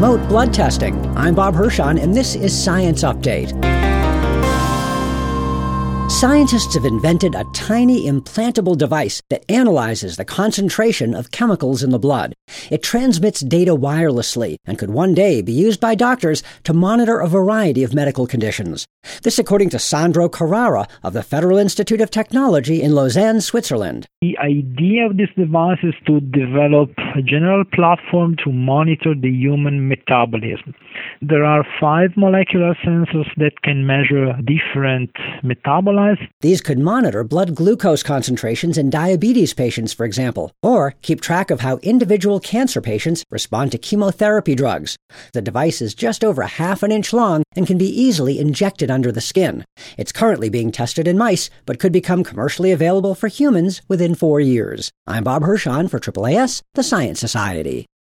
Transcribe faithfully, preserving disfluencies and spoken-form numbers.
remote blood testing. I'm Bob Hirschon, and this is Science Update. Scientists have invented a tiny implantable device that analyzes the concentration of chemicals in the blood. It transmits data wirelessly and could one day be used by doctors to monitor a variety of medical conditions. This according to Sandro Carrara of the Federal Institute of Technology in Lausanne, Switzerland. The idea of this device is to develop a general platform to monitor the human metabolism. There are five molecular sensors that can measure different metabolites. These could monitor blood glucose concentrations in diabetes patients, for example, or keep track of how individual cancer patients respond to chemotherapy drugs. The device is just over a half an inch long and can be easily injected under the skin. It's currently being tested in mice, but could become commercially available for humans within four years. I'm Bob Hirschon for A A A S, the Science Society.